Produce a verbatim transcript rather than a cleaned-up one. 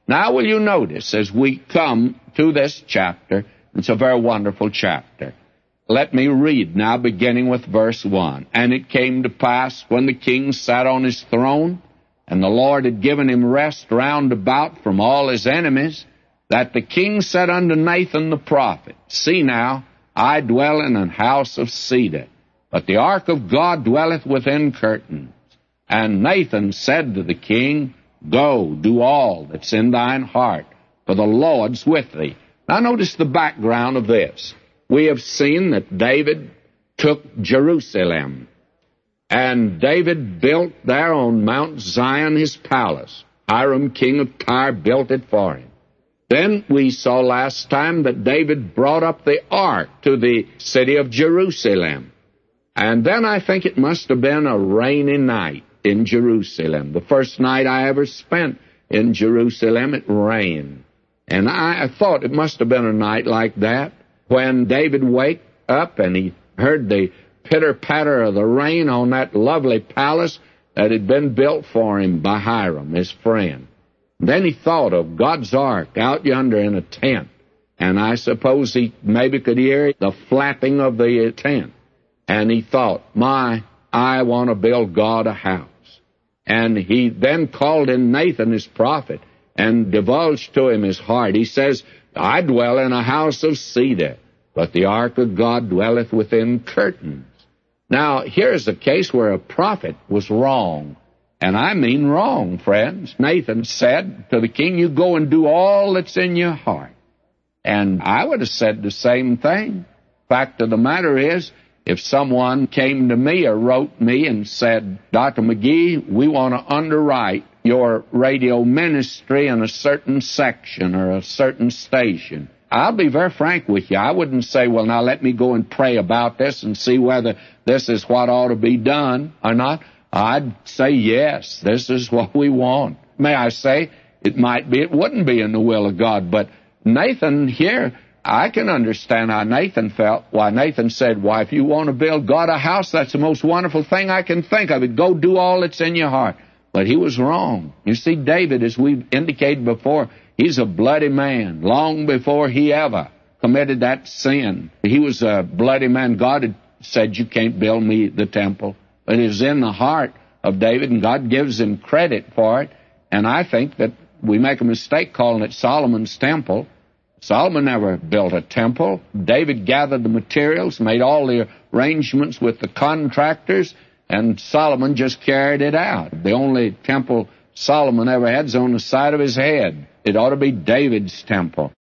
Now will you notice as we come to this chapter, it's a very wonderful chapter. Let me read now, beginning with verse one. And it came to pass, when the king sat on his throne, and the Lord had given him rest round about from all his enemies, that the king said unto Nathan the prophet, See now, I dwell in an house of cedar, but the ark of God dwelleth within curtains. And Nathan said to the king, Go, do all that's in thine heart, for the Lord's with thee. Now notice the background of this. We have seen that David took Jerusalem, and David built there on Mount Zion his palace. Hiram, king of Tyre, built it for him. Then we saw last time that David brought up the ark to the city of Jerusalem. And then I think it must have been a rainy night in Jerusalem. The first night I ever spent in Jerusalem, it rained. And I, I thought it must have been a night like that when David waked up and he heard the pitter-patter of the rain on that lovely palace that had been built for him by Hiram, his friend. Then he thought of God's ark out yonder in a tent, and I suppose he maybe could hear the flapping of the tent. And he thought, my, I want to build God a house. And he then called in Nathan his prophet and divulged to him his heart. He says, I dwell in a house of cedar, but the ark of God dwelleth within curtains. Now, here's a case where a prophet was wrong. And I mean wrong, friends. Nathan said to the king, you go and do all that's in your heart. And I would have said the same thing. Fact of the matter is, if someone came to me or wrote me and said, Doctor McGee, we want to underwrite your radio ministry in a certain section or a certain station, I'll be very frank with you. I wouldn't say, well, now let me go and pray about this and see whether this is what ought to be done or not. I'd say, yes, this is what we want. May I say, it might be, it wouldn't be in the will of God. But Nathan here, I can understand how Nathan felt. Why, Nathan said, why, if you want to build God a house, that's the most wonderful thing I can think of. It. Go do all that's in your heart. But he was wrong. You see, David, as we've indicated before, he's a bloody man. Long before he ever committed that sin, he was a bloody man. God had said, you can't build me the temple. But it was in the heart of David, and God gives him credit for it. And I think that we make a mistake calling it Solomon's temple. Solomon never built a temple. David gathered the materials, made all the arrangements with the contractors, and Solomon just carried it out. The only temple Solomon ever had is on the side of his head. It ought to be David's temple.